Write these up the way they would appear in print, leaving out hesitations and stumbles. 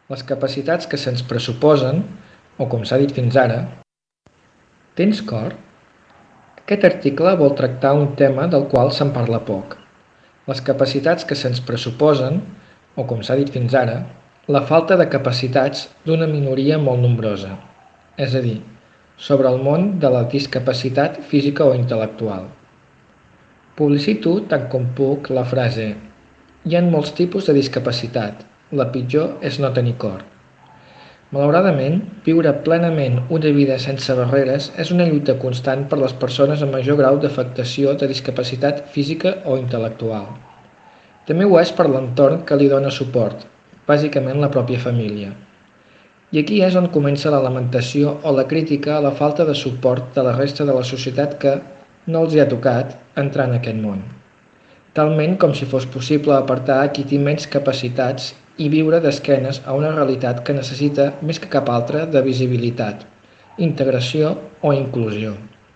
les capacitats que se'ns pressuposen, o com s'ha dit fins ara, tens cor? Aquest article vol tractar un tema del qual se'n parla poc. Les capacitats que se'ns pressuposen, o com s'ha dit fins ara, la falta de capacitats d'una minoria molt nombrosa, és a dir, sobre el món de la discapacitat física o intel·lectual. Publicito tant com puc la frase «Hi ha molts tipus de discapacitat, la pitjor és no tenir cor». Malauradament, viure plenament una vida sense barreres és una lluita constant per les persones amb major grau d'afectació de discapacitat física o intel·lectual. També ho és per l'entorn que li dona suport, bàsicament la pròpia família. I aquí és on comença la lamentació o la crítica a la falta de suport de la resta de la societat que no els hi ha tocat entrar en aquest món. Talment com si fos possible apartar a qui té menys capacitats i viure d'esquenes a una realitat que necessita més que cap altra de visibilitat, integració o inclusió.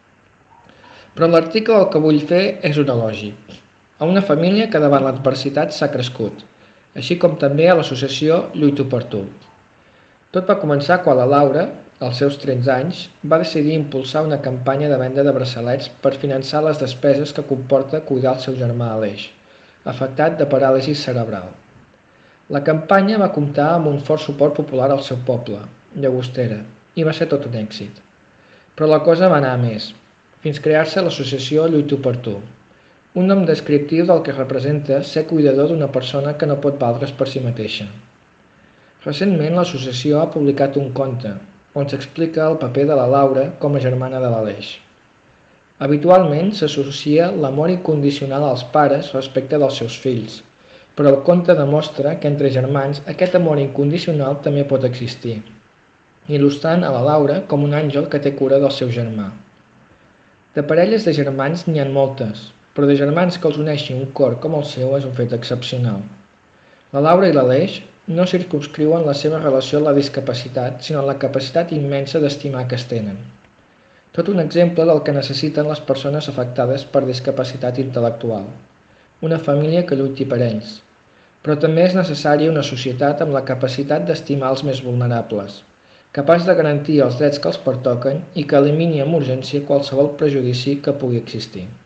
Però l'article el que vull fer és un elogi a una família que davant l'adversitat s'ha crescut, així com també a l'associació Lluito per tu. Tot va començar quan la Laura, als seus 13 anys, va decidir impulsar una campanya de venda de braçalets per finançar les despeses que comporta cuidar el seu germà Aleix, afectat de paràlisi cerebral. La campanya va comptar amb un fort suport popular al seu poble, Llagostera, i va ser tot un èxit. Però la cosa va anar a més, fins crear-se l'associació Lluito per tu, un nom descriptiu del que representa ser cuidador d'una persona que no pot valdre's per si mateixa. Recentment l'associació ha publicat un conte, on s'explica el paper de la Laura com a germana de l'Aleix. Habitualment s'associa l'amor incondicional als pares respecte dels seus fills, però el conte demostra que entre germans aquest amor incondicional també pot existir, il·lustrant a la Laura com un àngel que té cura del seu germà. De parelles de germans n'hi ha moltes, però de germans que els uneixi un cor com el seu és un fet excepcional. La Laura i l'Aleix no circumscriuen la seva relació a la discapacitat, sinó a la capacitat immensa d'estimar que es tenen. Tot un exemple del que necessiten les persones afectades per discapacitat intel·lectual. Una família que lluiti per ells. Però també és necessària una societat amb la capacitat d'estimar els més vulnerables, capaç de garantir els drets que els pertoquen i que elimini amb urgència qualsevol prejudici que pugui existir.